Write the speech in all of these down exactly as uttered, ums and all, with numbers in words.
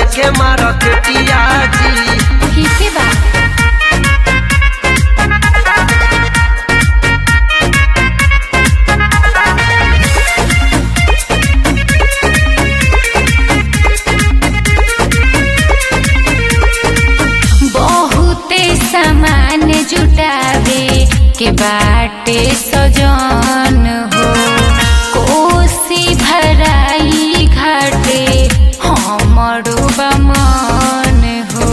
के मार्केटिया जी। ठीक है बा। सामान जुटावे के बाटे सजन हो, कोसी भराई घाटे हमरो बमन हो।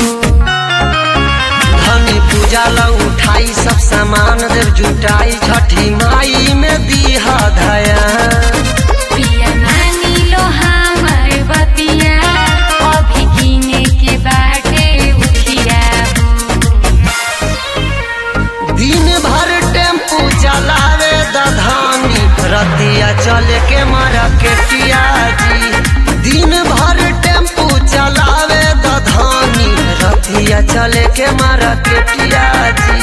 धनी पूजा ला उठाई सब सामान देव जुटाई, छठी माई में दीहा धया। पिया मानी लो हमर बतिया, अभी किने के बाटे उठिया। दिन भर टेम्पू चलावे दधानी, रतिया चले के मार्केटिया जी। दिन भर टेम्पू चलावे दधानी, रतिया चले के मार्केटिया जी।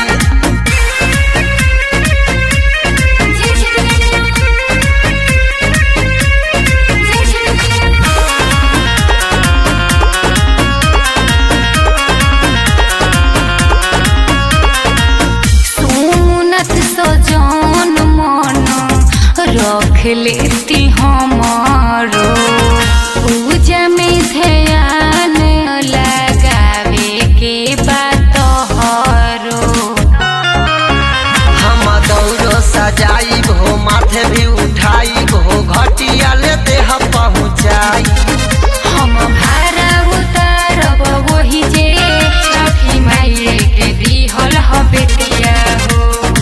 सजन मन रख लेती हमारो, पूजा में ध्यान लगावे के बात हरो। हम दौड़ो सजाई भो, माथे भी उठाई भो, घटिया ले देह पहुँचाई। हम भारा उतारब वही जे, छठी माई के दिहल ह बेटिया हो।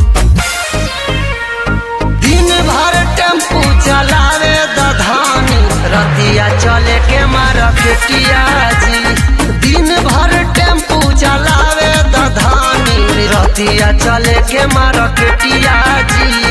चलावे दधानी, रतिया चले के मार्केटिया जी। दिन भर टेम्पू चलावे दधानी, रतिया चले के मार्केटिया जी।